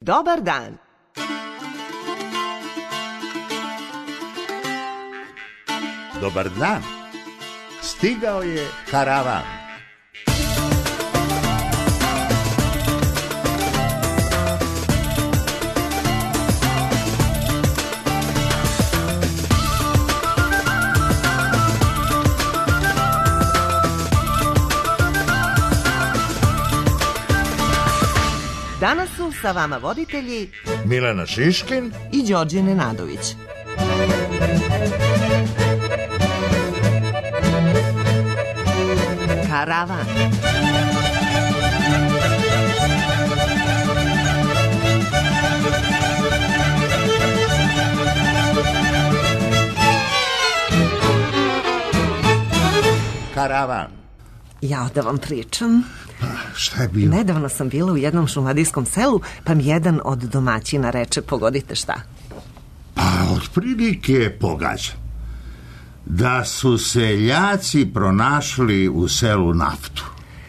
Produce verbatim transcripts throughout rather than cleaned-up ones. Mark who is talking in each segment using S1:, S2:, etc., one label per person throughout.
S1: Dobar dan.
S2: Dobar dan. Stigao je karavan.
S1: Danas su sa vama voditelji
S2: Milena Šiškin
S1: i Đorđe Nenadović. Karavan.
S2: Karavan.
S1: Ja da vam pričam.
S2: Šta je bilo?
S1: Nedavno sam bila u jednom šumadijskom selu, pa mi jedan od domaćina reče, pogodite šta?
S2: Pa, otprilike pogađa. Da su seljaci pronašli u selu naftu.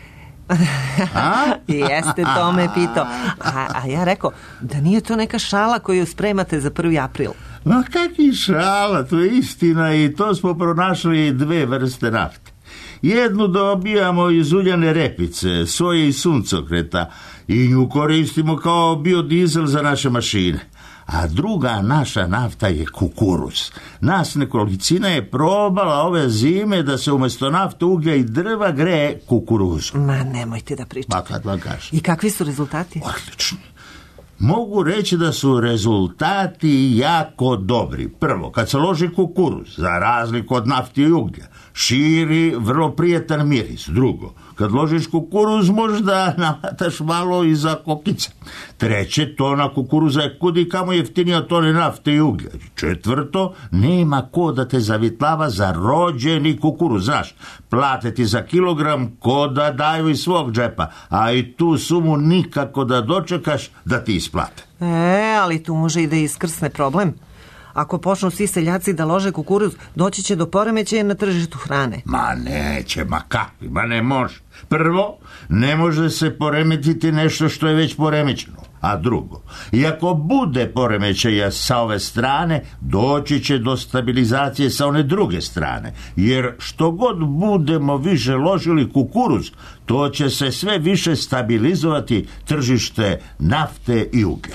S2: A?
S1: Jeste, to me pitao. A, a ja rekao, da nije to neka šala koju spremate za prvi april?
S2: Ma kakvi šala, to je istina i to smo pronašli dve vrste nafte. Jednu dobijamo iz uljane repice, soje i suncokreta i nju koristimo kao biodizel za naše mašine. A druga naša nafta je kukuruz. Nas nekolicina je probala ove zime da se umjesto nafte, uglja i drva greje kukuruzu.
S1: Ma nemojte da pričate.
S2: Pa kad vam kažem.
S1: I kakvi su rezultati?
S2: Odlični. Mogu reći da su rezultati jako dobri. Prvo, kad se loži kukuruz, za razliku od nafte i uglja, širi vrlo prijetan miris. Drugo, kad ložiš kukuruz, možda namataš malo i za kokice. Treće, tona kukuruza je kudi kamo jeftinija od tone nafte i uglja. Četvrto, nema ko da te zavitlava za rođeni kukuruz. Znaš, plate ti za kilogram ko da daju iz svog džepa, a i tu sumu nikako da dočekaš da ti isplate.
S1: E, ali tu može i da iskrsne problem. Ako počnu svi seljaci da lože kukuruz, doći će do poremećaja na tržištu hrane.
S2: Ma neće, ma kakvi, ma ne može. Prvo, ne može se poremetiti nešto što je već poremećeno. A drugo, i ako bude poremećaja sa ove strane, doći će do stabilizacije sa one druge strane. Jer što god budemo više ložili kukuruz, to će se sve više stabilizovati tržište nafte i uglja.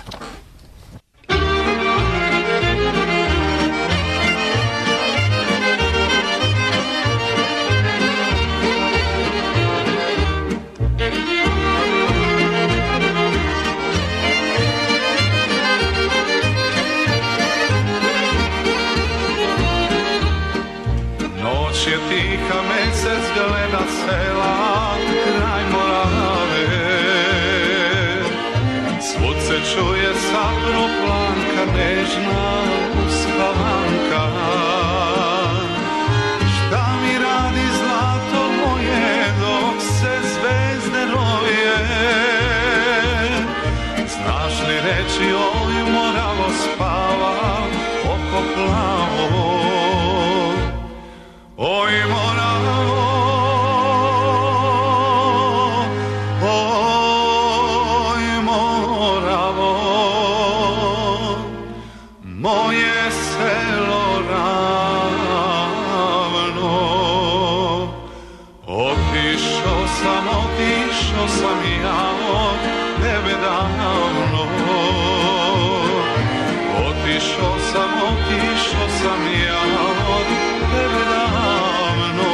S3: Čuje sapno planka, nežna uspavanka. Šta mi radi zlato moje dok se zvezde roje? Znaš li reći oj moravo spava oko plavo? Oj moravo, moje selo ravno. Otišao sam, otišao sam ja od tebe davno. Otišao sam, otišao sam ja od tebe davno.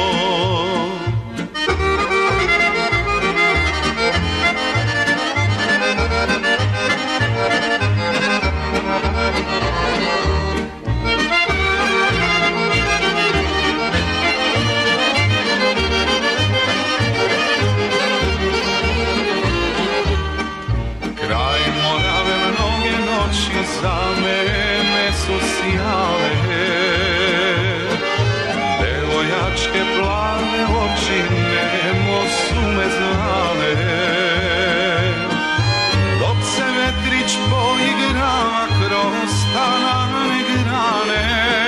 S3: Za mene su sjale, devojačke plave oči nemo su me zvale. Dok se vetrić poigrava kroz tanane grane,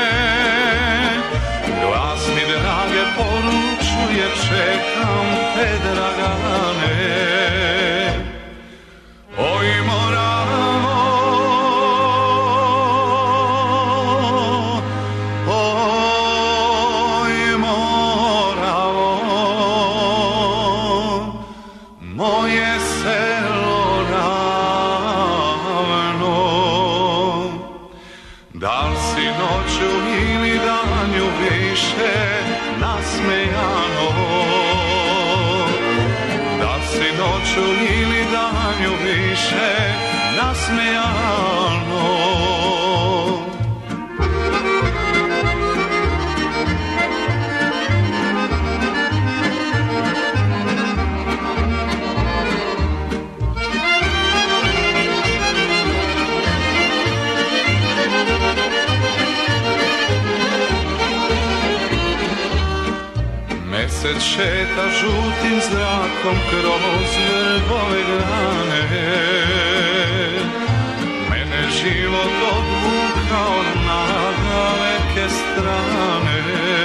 S3: glas mi drage poručuje, čekam te dragane. Oj mora noću ili danju više nasmejano. Mesec šeta žutim zrakom kroz vrbove grane, mene život odvukao na daleke strane.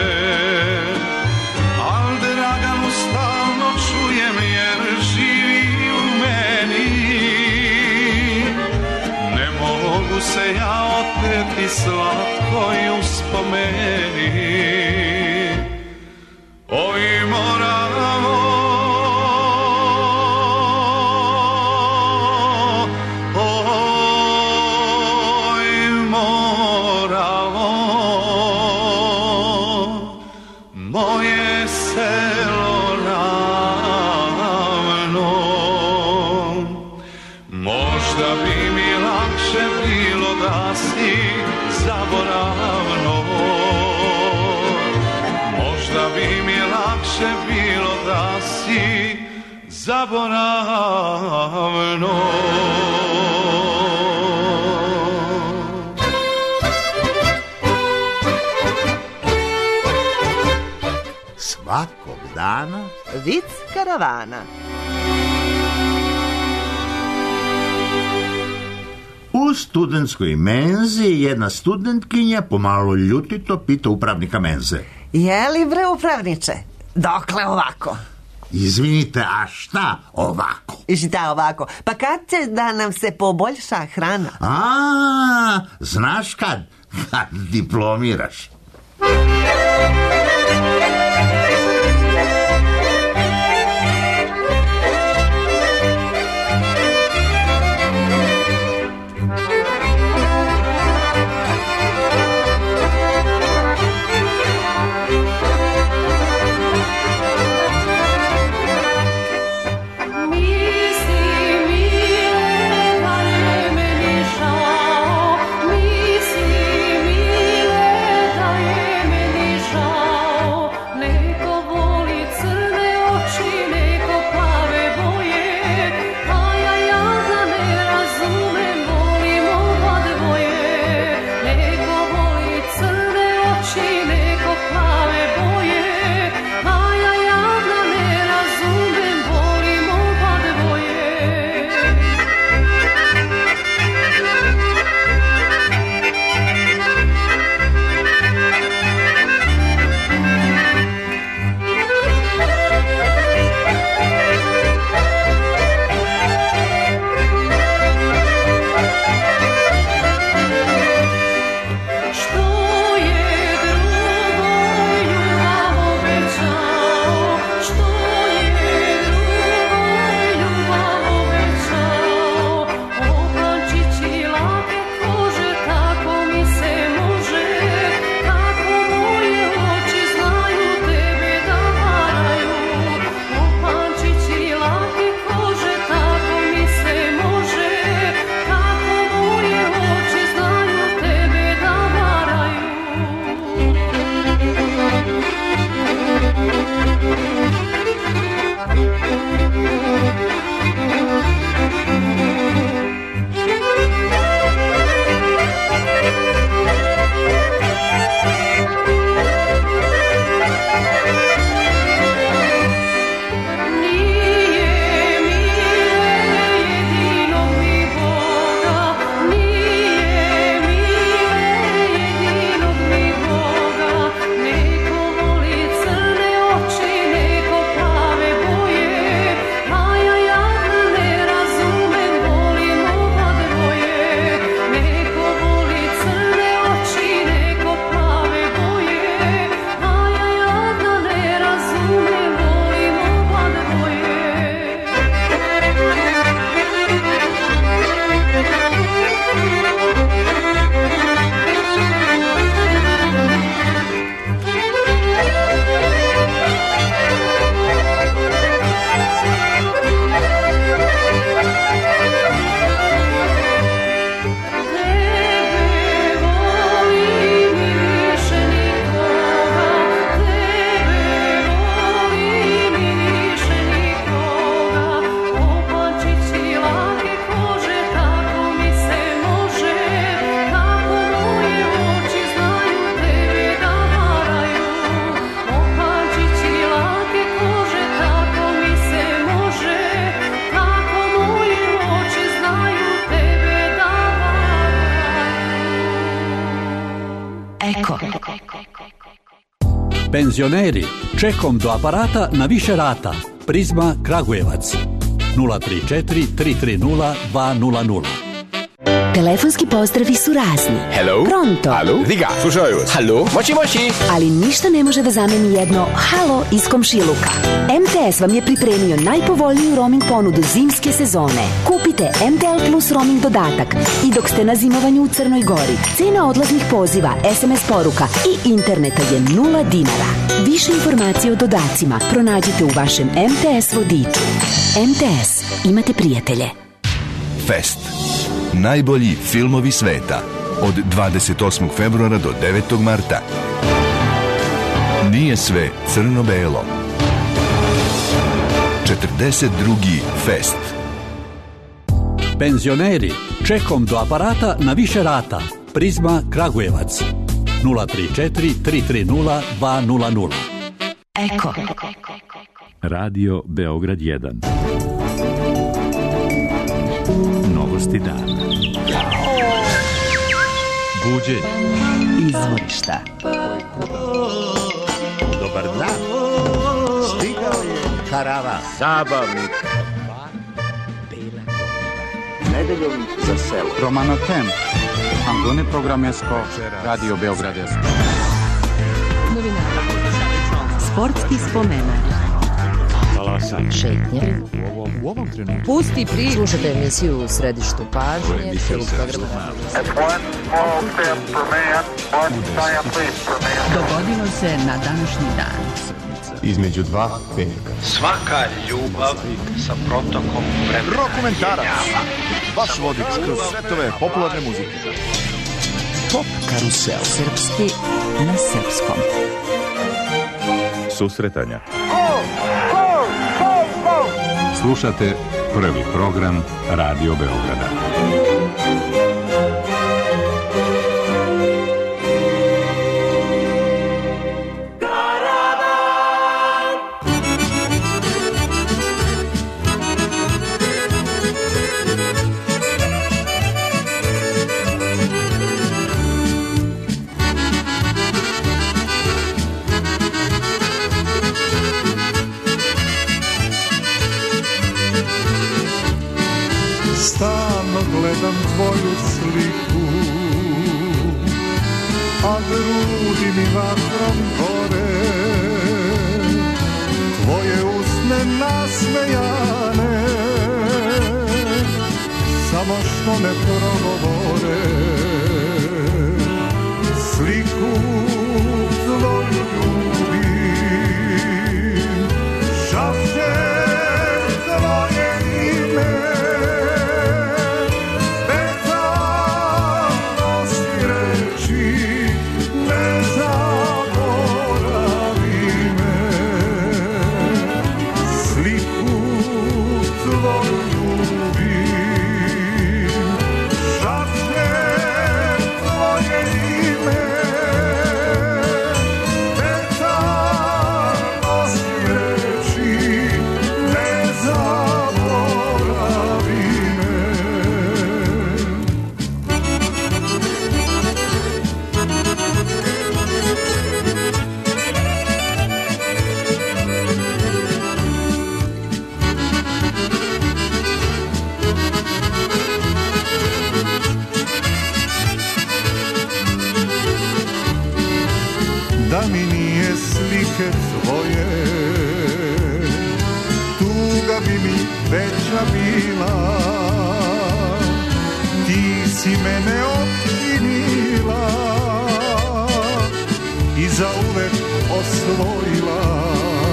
S3: Al Draganu stalno čujem jer živi u meni, ne mogu se ja oteti slatkoj uspomeni. Oj Moravo, oj Moravo, moje selo ravno. Možda bi mi lakše bilo da si zaboravno, možda bi mi lakše bilo da si zaboravno.
S2: Svakog dana
S1: Vic karavana.
S2: u studentskoj menzi jedna studentkinja pomalo ljutito pita upravnika menze.
S1: Je li bre upravniče? Dokle ovako?
S2: Izvinite, a šta ovako?
S1: Šta ovako? Pa kad će da nam se poboljša hrana?
S2: A, znaš kad? Kad diplomiraš.
S4: Žao Penzioneri, čekom do aparata na više rata. Prizma Kragujevac. nula tri četiri tri tri nula dva nula nula.
S5: Telefonski pozdravi su razni.
S6: Hello?
S5: Pronto.
S6: Alo? Diga, slušaju vas. Halo? Moći, moći.
S5: Ali ništa ne može da zameni jedno halo iz komšiluka. M T S vam je pripremio najpovoljniju roaming ponudu zimske sezone. Kupite M T L Plus roaming dodatak i dok ste na zimovanju u Crnoj Gori, cena odlaznih poziva, S M S poruka i interneta je nula dinara. Više informacije o dodacima pronađite u vašem M T S vodiču. M T S. Imate prijatelje.
S7: Fest. Najbolji filmovi sveta. Od dvadeset osmog februara do devetog marta. Nije sve crno-belo. četrdeset drugi Fest.
S4: Penzioneri, čekom do aparata na više rata. Prizma Kragujevac. nula tri četiri tri tri nula dva nula nula.
S5: Eko.
S8: Radio Beograd jedan. Novosti dana. Buđenje.
S5: Izvorišta.
S2: Dobar dan. Stigao je karavan. Zabavnik. Nedeljom za selo.
S9: Romano Tem. Andone Programesko. Radio Beograd.
S5: Sportski spomenak. Šetnje.
S8: U ovom trenutku.
S5: Pusti priču. Slušajte emisiju u središtu pažnje. Dogodilo se na današnji dan.
S9: Između dva petka.
S10: Svaka ljubav sa protokom vremena.
S9: Rokomentarac. Vaš vodič kroz svetove popularne muzike. Pop karusel.
S5: Srpski na srpskom.
S8: Susretanja. Slušate prvi program Radio Beograda.
S3: Stalno gledam tvoju sliku, a grudi mi vatrom gore. Tvoje usne nasmejane, samo što ne progovore. Sliku tvoju ljubim, šapćem tvoje ime. Da mi nije slike tvoje, tuga bi mi veća bila. Ti si mene opčinila i zauvek osvojila.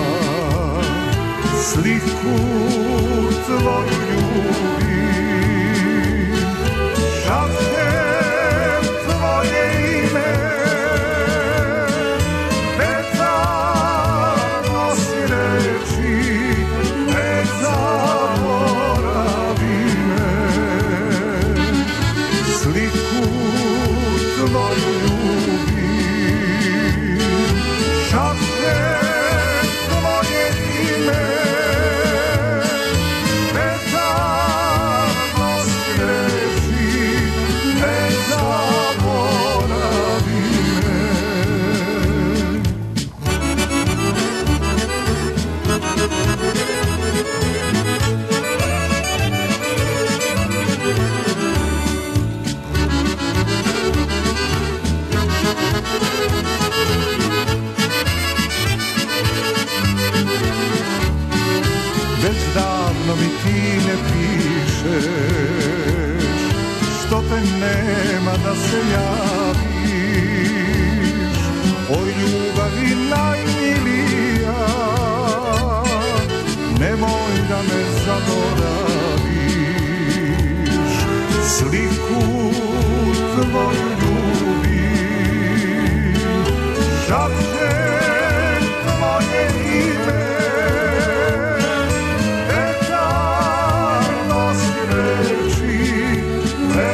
S3: Sliku tvoju ljubim, šapćem tvoje ime. Tvoje ime, se javiš, oj ljubavi najmilija, nemoj da me zaboraviš, sliku tvoju ljubim, šapće tvoje ime, etarnosti reči, ne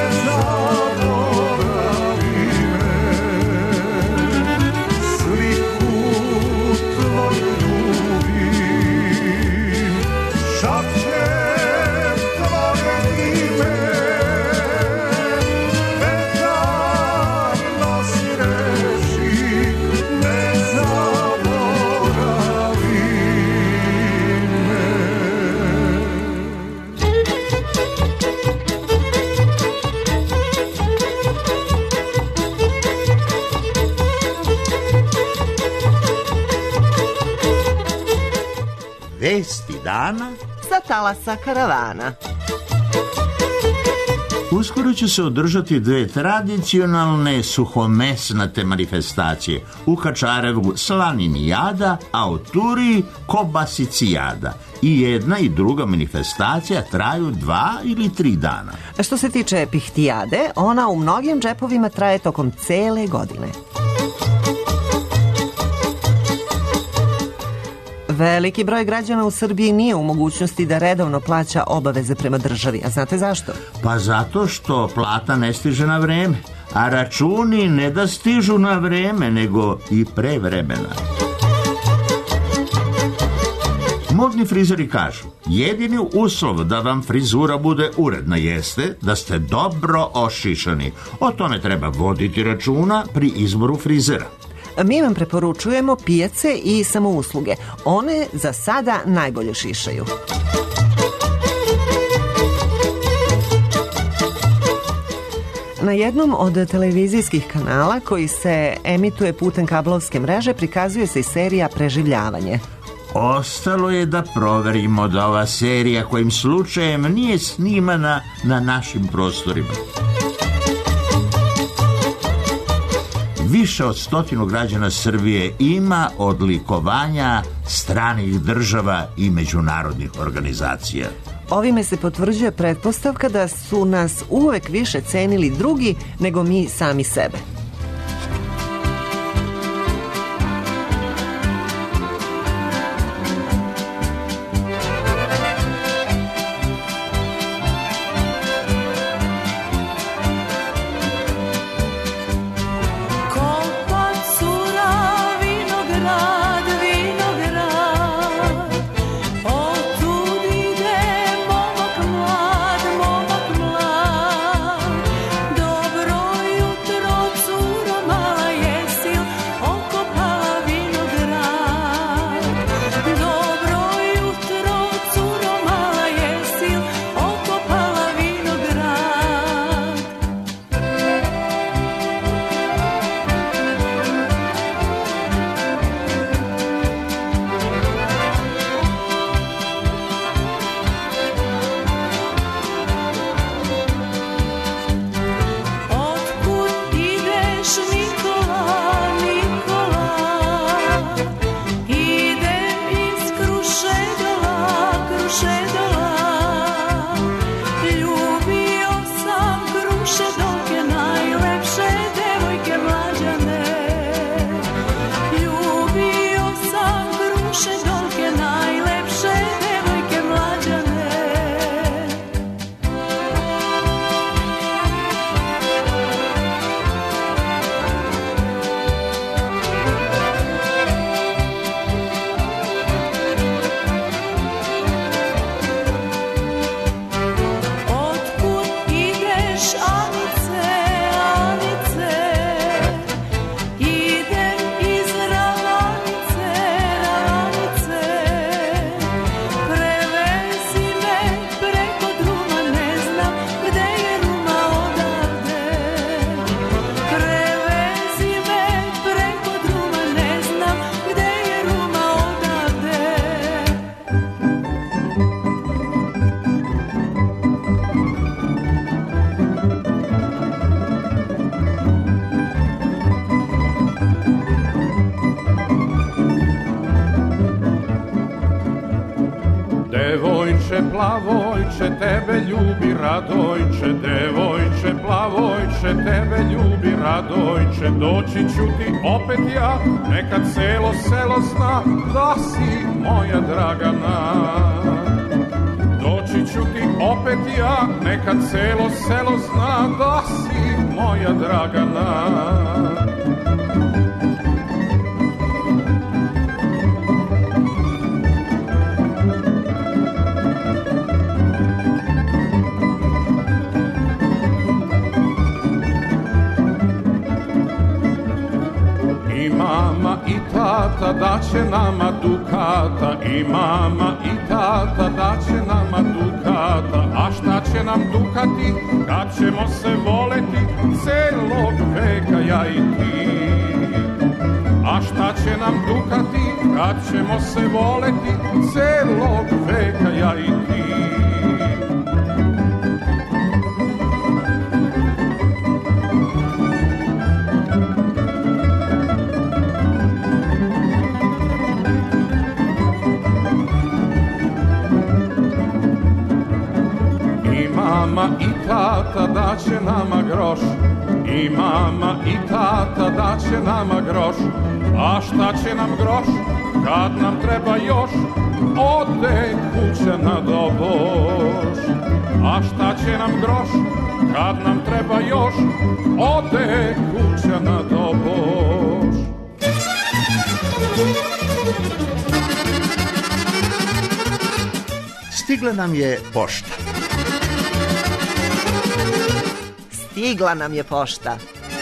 S3: zaboravi me, sliku tvoju ljubim, šapće tvoje ime, etarnosti reči, ne zaboravi me.
S2: Vesti dana.
S1: Sa talasa karavana.
S2: Uskoro će se održati dve tradicionalne suhomesnate manifestacije. U Kačarevu slaninijada, a u Turiji kobasicijada. I jedna i druga manifestacija traju dva ili tri dana.
S1: Što se tiče pihtijade, ona u mnogim džepovima traje tokom cele godine. Veliki broj građana u Srbiji nije u mogućnosti da redovno plaća obaveze prema državi. A znate zašto?
S2: Pa zato što plata ne stiže na vreme, a računi ne da stižu na vreme, nego i pre vremena. Modni frizeri kažu, jedini uslov da vam frizura bude uredna jeste da ste dobro ošišani. O tome treba voditi računa pri izboru frizera.
S1: Mi vam preporučujemo pijace i samousluge. One za sada najbolje šišaju. Na jednom od televizijskih kanala koji se emituje putem kablovske mreže prikazuje se i serija Preživljavanje.
S2: Ostalo je da proverimo da ova serija kojim slučajem nije snimana na našim prostorima. Više od stotinu građana Srbije ima odlikovanja stranih država i međunarodnih organizacija.
S1: Ovime se potvrđuje pretpostavka da su nas uvek više cenili drugi nego mi sami sebe.
S11: Dobro jutro,
S3: plavojče, tebe ljubi Radojče, devojče, plavojče, tebe ljubi Radojče, doći ću ti opet ja, neka celo selo zna da si moja Dragana. Doći ću ti opet ja, neka celo selo zna da si moja Dragana. I mama i tata da će nama dukata, i mama i tata da će nama dukata, a šta će nam dukati kad ćemo se voleti celog veka ja i ti. A šta će nam dukati kad ćemo se voleti celog veka ja i ti. Mama i tata da će nama groš, i mama i tata da će nama groš, a šta će nam groš kad nam treba još, ode kuća na doboš. A šta će nam groš kad nam treba još, ode kuća na doboš.
S2: Stigla nam je pošta.
S1: Stigla nam je pošta.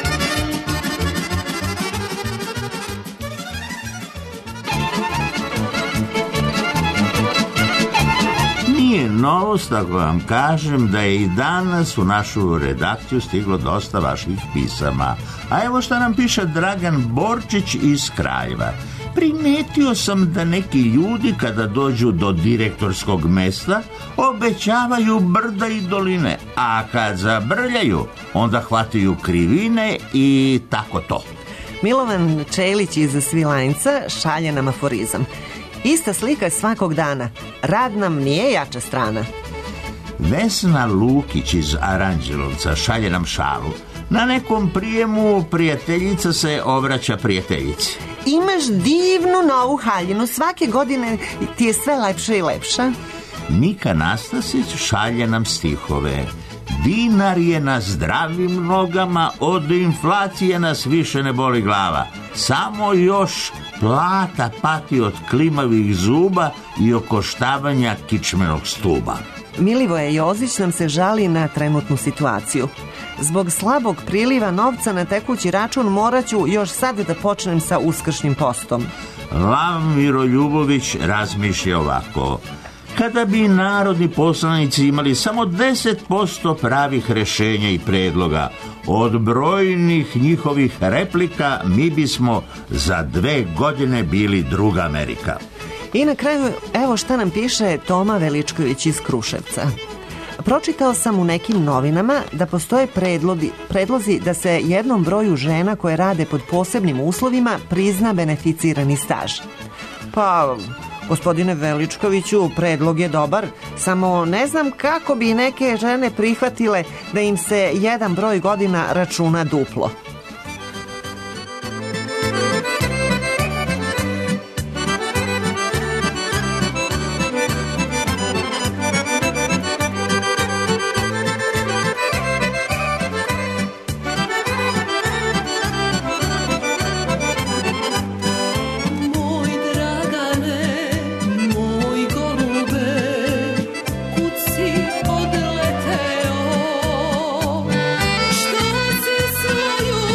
S2: Nije novost ako vam kažem da je i danas u našu redakciju stiglo dosta vaših pisama. A evo šta nam piše Dragan Borčić iz Kraljeva. Primetio sam da neki ljudi kada dođu do direktorskog mesta obećavaju brda i doline, a kad zabrljaju onda hvataju krivine i tako to.
S1: Milovan Čelić iz Svilajnca šalje nam aforizam. Ista slika svakog dana. Rad nam nije jača strana.
S2: Vesna Lukić iz Aranđelovca šalje nam šalu. Na nekom prijemu prijateljica se obraća prijateljici.
S1: Imaš divnu novu haljinu, svake godine ti je sve lepša i lepša.
S2: Mika Nastasić šalje nam stihove. Dinar je na zdravim nogama, od inflacije nas više ne boli glava. Samo još plata pati od klimavih zuba i okoštavanja kičmenog stuba.
S1: Milivoje Jozić nam se žali na trenutnu situaciju. Zbog slabog priliva novca na tekući račun moraću još sad da počnem sa uskršnjim postom.
S2: Lav Miroljubović razmišlja ovako. Kada bi narodni poslanici imali samo deset posto pravih rešenja i predloga, od brojnih njihovih replika mi bismo za dve godine bili druga Amerika.
S1: I na kraju, evo šta nam piše Toma Veličković iz Kruševca. Pročitao sam u nekim novinama da postoje predlozi, predlozi da se jednom broju žena koje rade pod posebnim uslovima prizna beneficirani staž. Pa, gospodine Veličkoviću, predlog je dobar, samo ne znam kako bi neke žene prihvatile da im se jedan broj godina računa duplo.
S11: Odleteo, što si svoju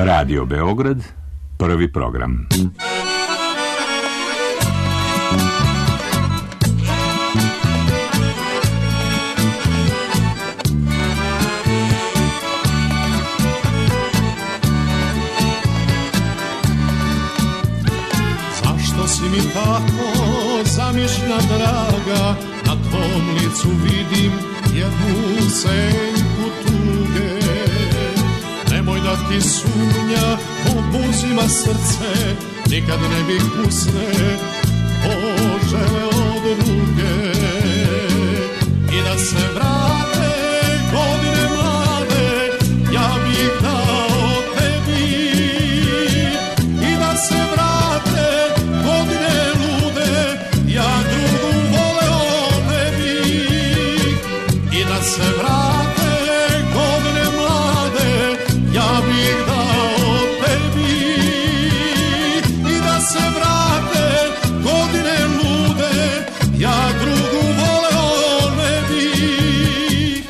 S8: Radio Beograd, prvi program.
S11: Zašto si mi tako zamišlja draga, na tvom licu vidim jednu senku tuge. Nemoj da ti sumnja obuzima srce, nikad ne bih usne požele od druge. I da se vrate godine mlade, ja bih dao tebi. I da se vrate godine lude, ja drugu voleo ne bih. I da se vrate godine mlade, ja bih dao tebi. I da se vrate godine lude, ja drugu voleo ne bih.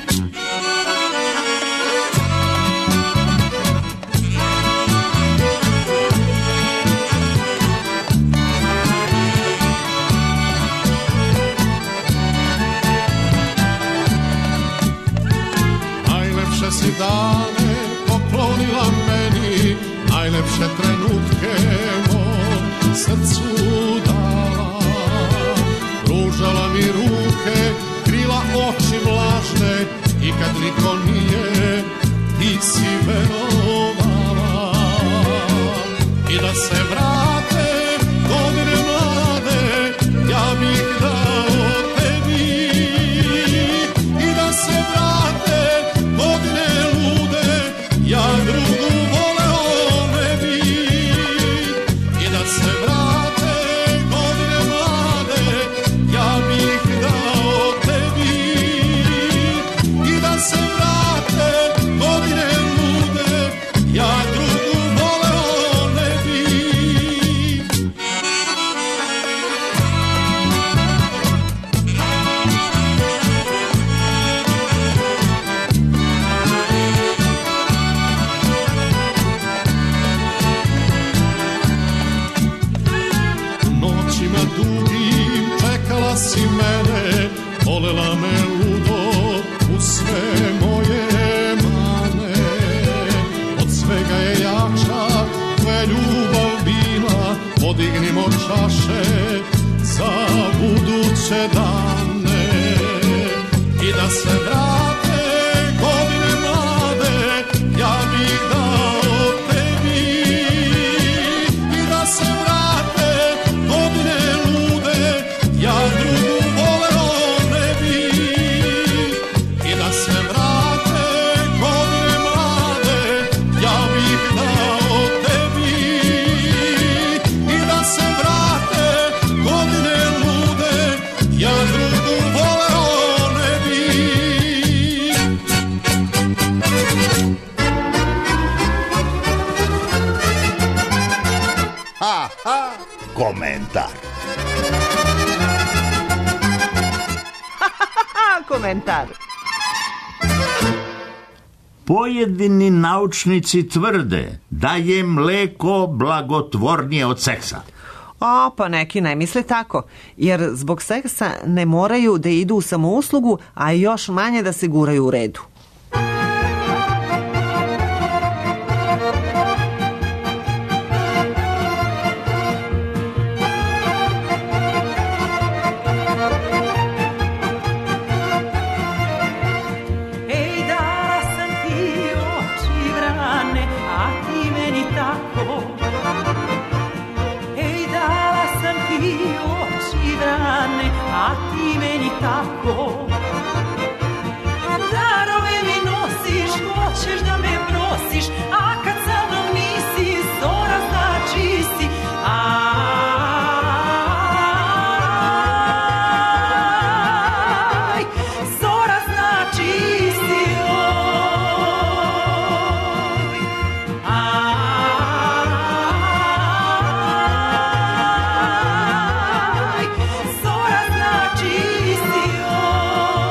S11: Najlepše si dane poklonila meni, najlepše trenutke mom srcu dala. Pružala mi ruke, krila oči vlažne, i kad niko nije, ti si verovala. I da se vrate godine mlade, ja bih dao tebi. I da se vrate godine lude, ja drugu voleo ne bih. I da se vrate godine mlade, ja bih dao tebi. I da se vrate godine lude, ja drugu voleo ne bih. Noćima dugim čekala si mene, volela me ludo u sve moje mane. Od svega je jača tvoja ljubav bila, podignimo čaše za buduće dane. I da se vrate godine mlade, ja bih dao tebi. I da se vrate godine lude, ja drugu voleo ne bih. I da se vrate godine mlade, ja bih dao tebi. I da se vrate godine lude, ja drugu voleo ne bih.
S2: Ha, ha, komentar.
S1: Komentar.
S2: Pojedini naučnici tvrde da je mleko blagotvornije od seksa.
S1: O, pa neki ne misle tako, jer zbog seksa ne moraju da idu u samouslugu, a još manje da se guraju u redu.
S12: Ej, dala sam ti oči vrane, a ti meni tako. Ej, dala sam ti oči vrane, a ti meni tako. Darove mi nosiš, hoćeš da me prosiš, a kad sa mnom nisi, zora znači si. Aj, zora znači si, oj. Aj, zora znači si, oj.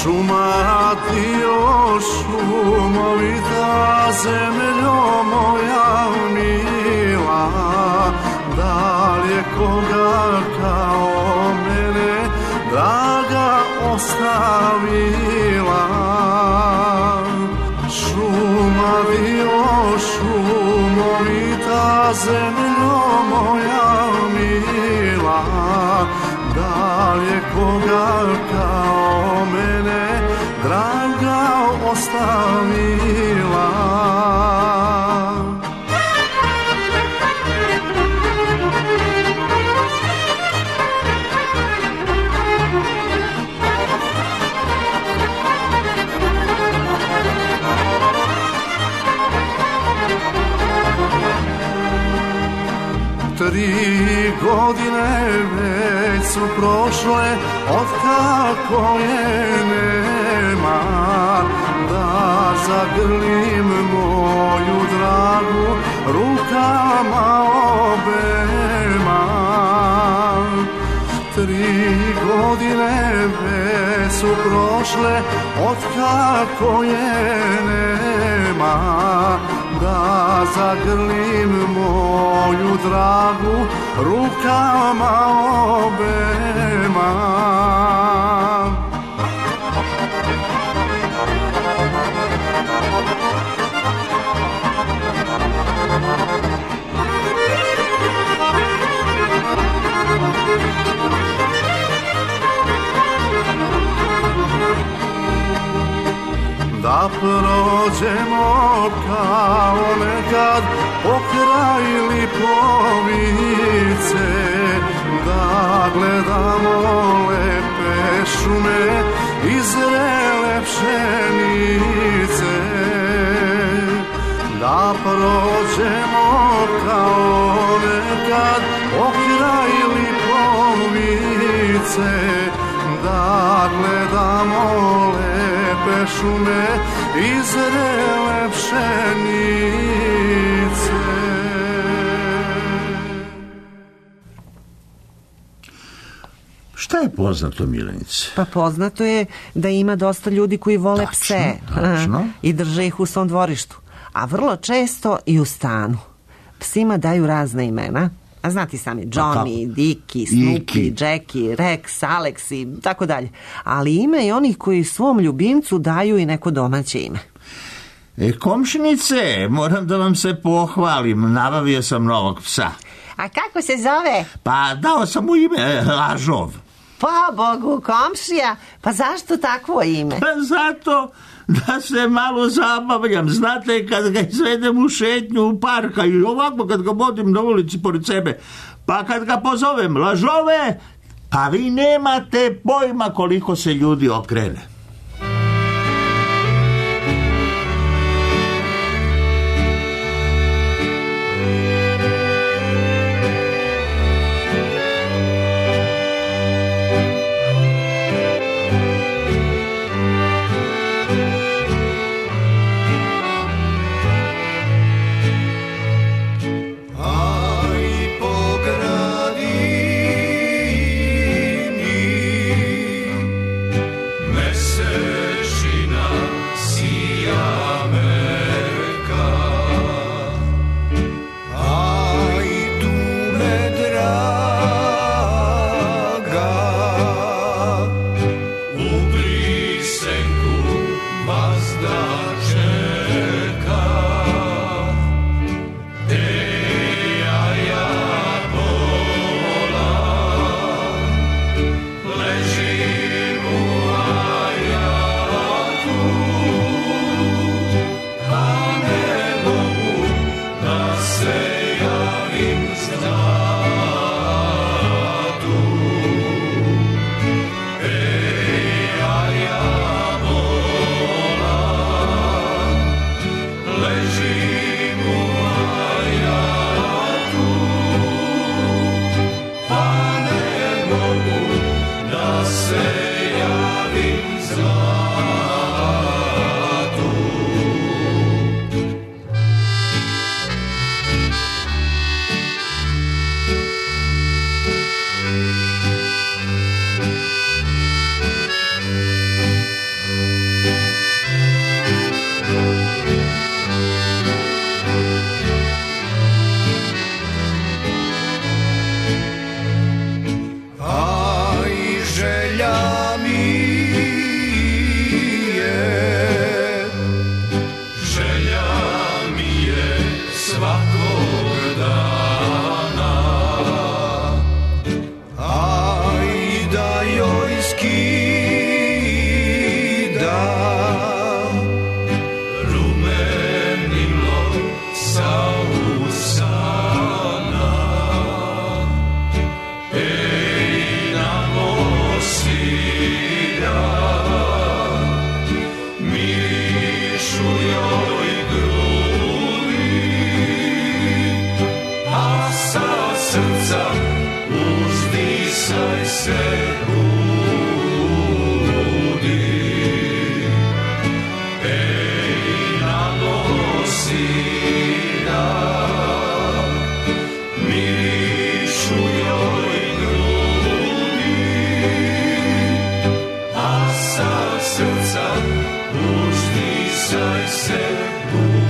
S11: Šuma dio šumovita, zemljo moja mila, da li je koga kao mene draga ostavila? Šuma dio šumovita, zemljo moja mila, da li je koga kao mene draga ostavila? Tri godine već su prošle od kako je nema, da zagrlim moju dragu rukama obema. Tri godine već su prošle od kako je nema, da zagrlim moju dragu rukama obema. Da prođemo kao nekad pokraj Lipovice, da gledamo lepe šume i zrele pšenice. Da prođemo kao nekad pokraj Lipovice, da gledamo lepe šume i zrele pšenice.
S2: Šta je poznato, Milenice?
S1: Pa poznato je da ima dosta ljudi koji vole
S2: tačno,
S1: pse
S2: tačno.
S1: i drže ih u svom dvorištu, a vrlo često i u stanu. Psima daju razna imena, a znati sami, Johnny, Dicky, Snoopy, Jackie, Rex, Alex i tako dalje. Ali ima i onih koji svom ljubimcu daju i neko domaće ime.
S2: E, komšinice, moram da vam se pohvalim, nabavio sam novog psa.
S1: A kako se zove?
S2: Pa dao sam mu ime Lažov.
S1: Pa Bogu, komšija, pa zašto takvo ime?
S2: Pa zato da se malo zabavljam. Znate, kad ga izvedem u šetnju u parka i ovako kad ga vodim na ulici pored sebe, pa kad ga pozovem Lažove, pa vi nemate pojma koliko se ljudi okrene.
S11: Mes
S13: srca, uzdisaj se, budi.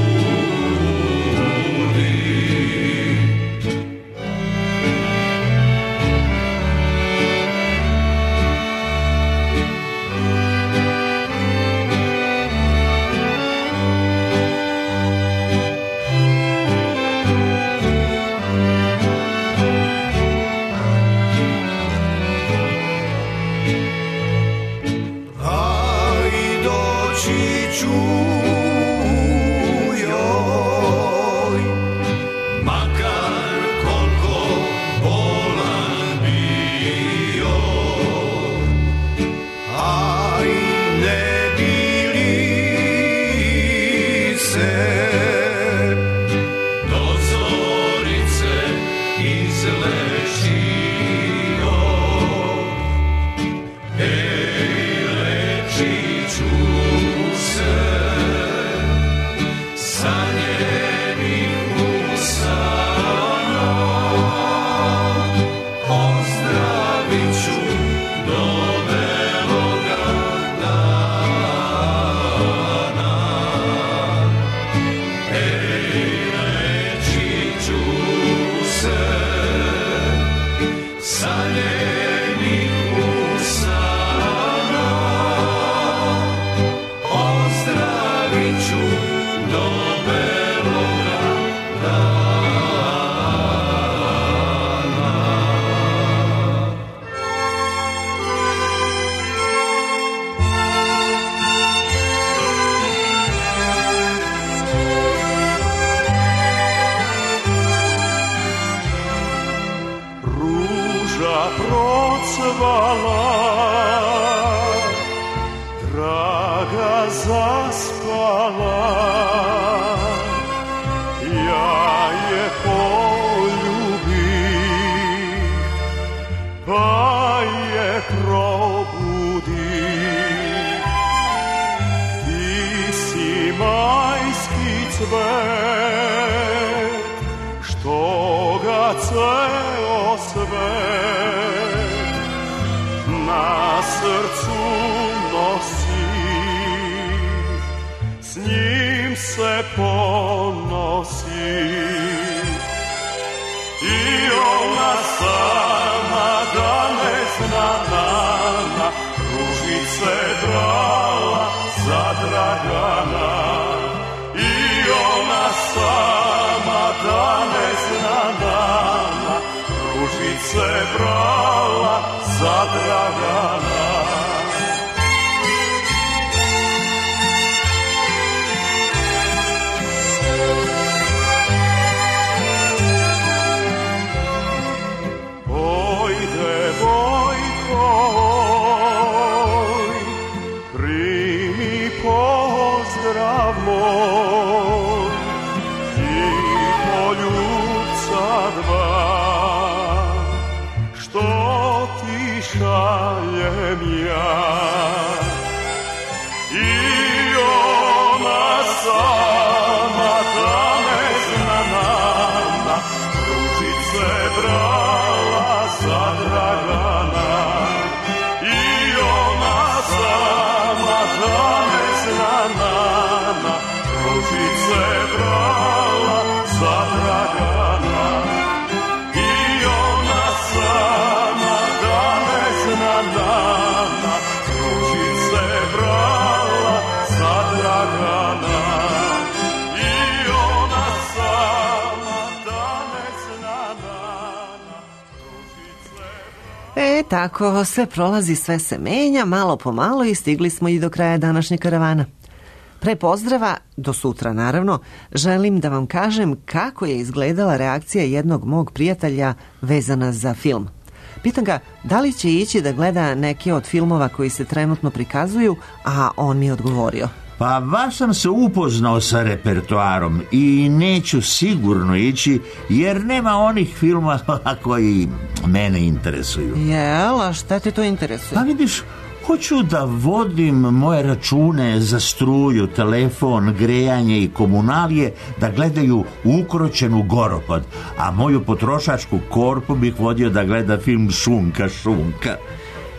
S1: E, tako, sve prolazi, sve se menja, malo po malo i stigli smo i do kraja današnje karavana. Pre pozdrava, do sutra naravno, želim da vam kažem kako je izgledala reakcija jednog mog prijatelja vezana za film. Pitam ga da li će ići da gleda neke od filmova koji se trenutno prikazuju, a on mi je odgovorio.
S2: Pa baš sam se upoznao sa repertoarom i neću sigurno ići jer nema onih filmova koji mene interesuju.
S1: Jel, a šta te to interesuje?
S2: Pa vidiš, hoću da vodim moje račune za struju, telefon, grejanje i komunalije da gledaju Ukroćenu Goropad, a moju potrošačku korpu bih vodio da gleda film Šunka, Šunka.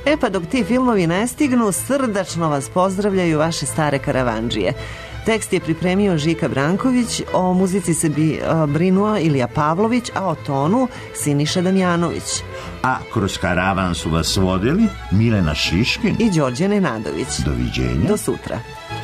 S1: E pa dok ti filmovi ne stignu, srdačno vas pozdravljaju vaše stare karavandžije. Tekst je pripremio Žika Branković, o muzici se bi brinuo Ilija Pavlović, a o tonu Siniša Damjanović.
S2: A kroz karavan su vas vodili Milena Šiškin
S1: i Đorđe Nenadović.
S2: Doviđenja.
S1: Do sutra.